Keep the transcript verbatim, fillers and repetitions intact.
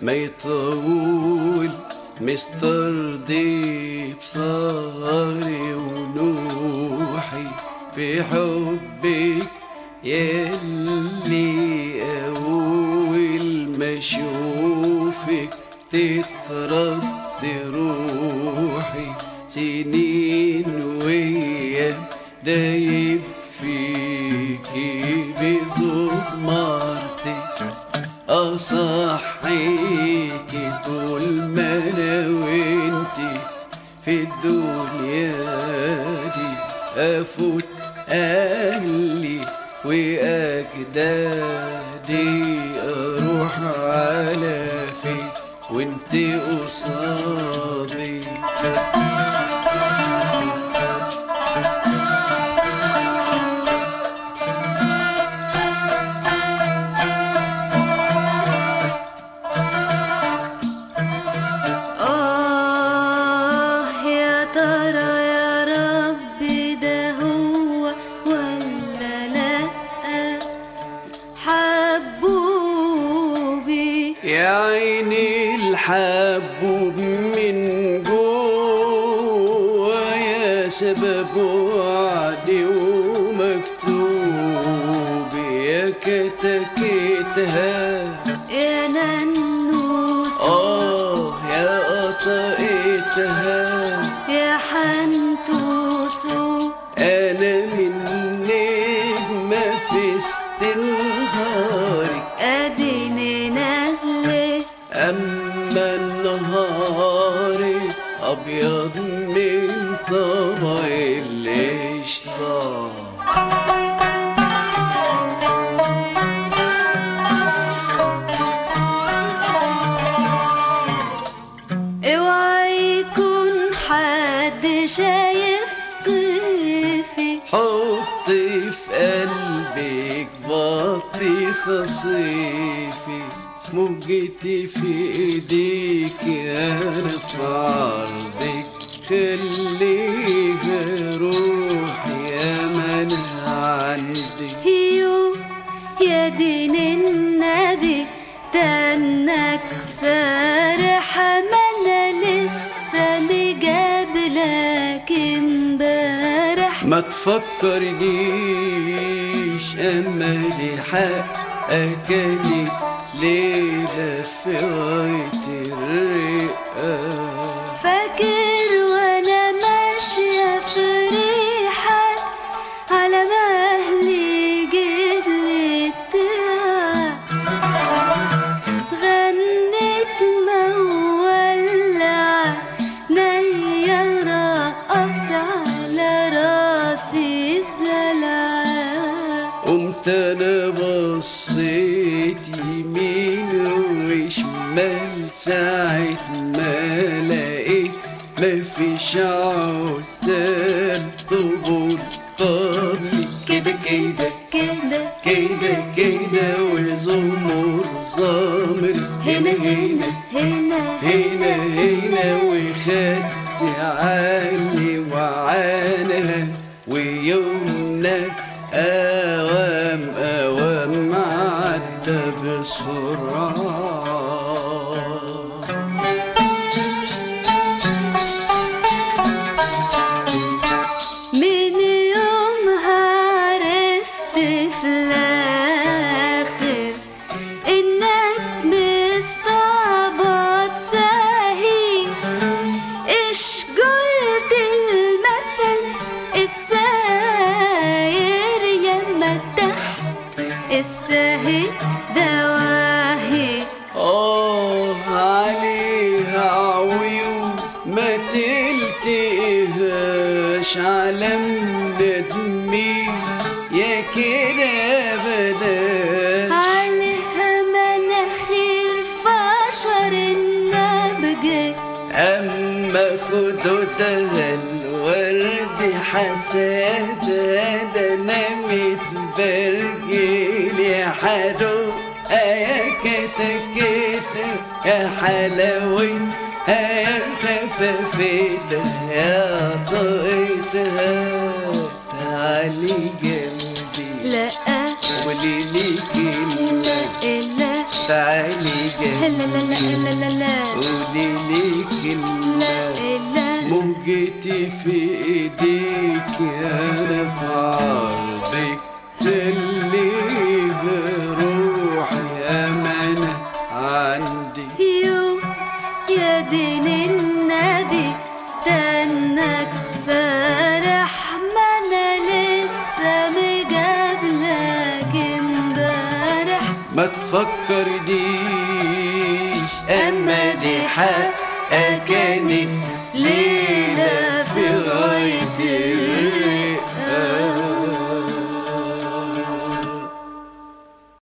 ما يطول مسترضي بصاري ونوحي في حبك يلي أول ما أشوفك تترد روحي سنين ويام دايب فيكي بزمارتك أصحيكي طول ما أنا وإنتي في الدنيا دي أفوت أهلي وأجدادي أروح على فين وإنتي قصادي يا عيني الحبوب من جوا يا سبب وعدي ومكتوب يا كتكتها يا ننوس آه يا قطقتها يا حنتوسو أنا من نجمة في استنظارك أديني نازلة أما النهار أبيض من طبع الاشتاق اوعى يكون حد شايف كيفي حطي في قلبك بطيخ صيفي موجتي في ايديك انا في عرضك خليها روحي يا من عندك هيو يا دين النبي دنك سارحة ما انا لسه مجابلك امبارح ما تفكرنيش اما دي حقك لي ليلة في غاية الرئة فاكر وانا ماشية في ريحك على مهلي جبلي التعب غنيت مولع نيا رقص على راسي الزلعة قمت انا بصيت يمين وشمال ساعة ما لقيت مفيش عسال طبول طبلي كده كده كده كده كده وزمر زامر هنا هنا هنا هنا هنا وخدت عالي وعانها ويومنا أوام أوام عدى بسرعة من يومها عرفت في الآخر إنك مستعبط ساهي إيش قلت المثل الساير يما تحت الساهي دواهي آه عليها عيون ما تلتقيهاش علم ندمي يا كده بداش عليها مناخير فشر النبجة أما خدودها الورد حسادة ده أنا متبرجل يا حدو يا كتكتة يا حلاوتها يا خفافتها يا طاقتها تعالي جنبي لا قولي لي كلمة لا لا تعالي لا لا لا جنبي لا لا لا قولي لي كلمة لا لا موجتي في ايديك انا في عرضك خليها روحي امانة عندي يوم يا دين النبي تنك سارح ما انا لسه مجابلك امبارح ما تفكرنيش اما دي حقك كانت ليه